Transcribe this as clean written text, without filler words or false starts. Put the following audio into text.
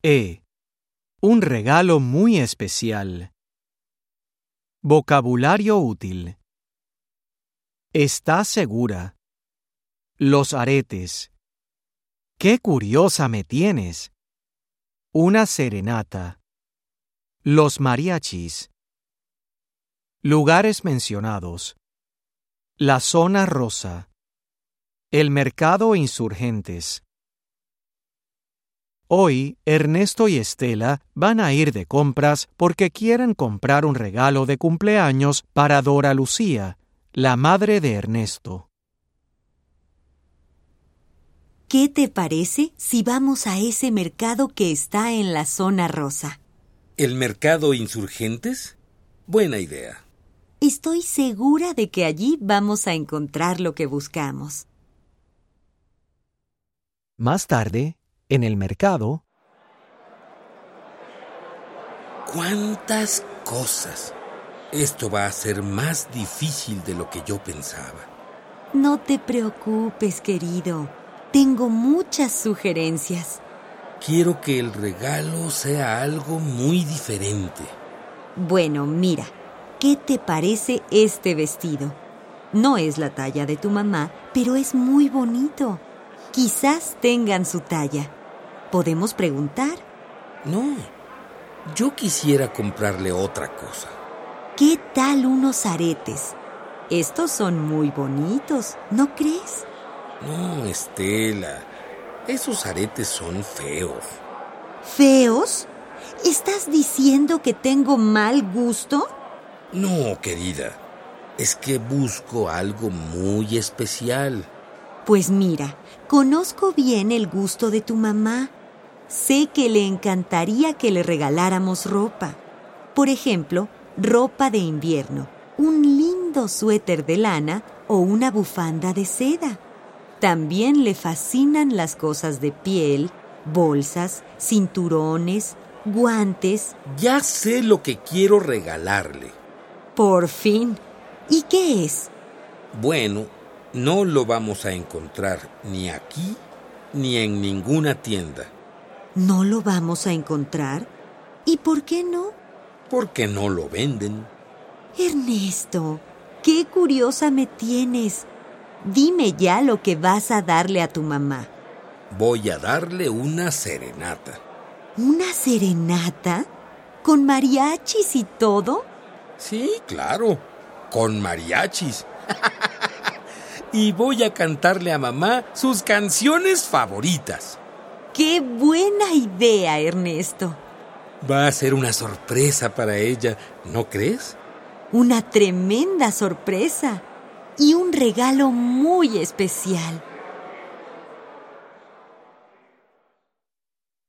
Un regalo muy especial. Vocabulario útil. ¿Estás segura? Los aretes. ¡Qué curiosa me tienes! Una serenata. Los mariachis. Lugares mencionados. La zona rosa. El mercado Insurgentes. Hoy, Ernesto y Estela van a ir de compras porque quieren comprar un regalo de cumpleaños para Dora Lucía, la madre de Ernesto. ¿Qué te parece si vamos a ese mercado que está en la zona rosa? ¿El mercado Insurgentes? Buena idea. Estoy segura de que allí vamos a encontrar lo que buscamos. Más tarde, en el mercado. ¡Cuántas cosas! Esto va a ser más difícil de lo que yo pensaba. No te preocupes, querido. Tengo muchas sugerencias. Quiero que el regalo sea algo muy diferente. Bueno, mira, ¿qué te parece este vestido? No es la talla de tu mamá, pero es muy bonito. Quizás tengan su talla. ¿Podemos preguntar? No, yo quisiera comprarle otra cosa. ¿Qué tal unos aretes? Estos son muy bonitos, ¿no crees? No, Estela, esos aretes son feos. ¿Feos? ¿Estás diciendo que tengo mal gusto? No, querida, es que busco algo muy especial. Pues mira, conozco bien el gusto de tu mamá. Sé que le encantaría que le regaláramos ropa. Por ejemplo, ropa de invierno, un lindo suéter de lana o una bufanda de seda. También le fascinan las cosas de piel, bolsas, cinturones, guantes. Ya sé lo que quiero regalarle. Por fin. ¿Y qué es? Bueno, no lo vamos a encontrar ni aquí ni en ninguna tienda. ¿No lo vamos a encontrar? ¿Y por qué no? Porque no lo venden. Ernesto, qué curiosa me tienes. Dime ya lo que vas a darle a tu mamá. Voy a darle una serenata. ¿Una serenata? ¿Con mariachis y todo? Sí, claro, con mariachis. Y voy a cantarle a mamá sus canciones favoritas. ¡Qué buena idea, Ernesto! Va a ser una sorpresa para ella, ¿no crees? Una tremenda sorpresa y un regalo muy especial.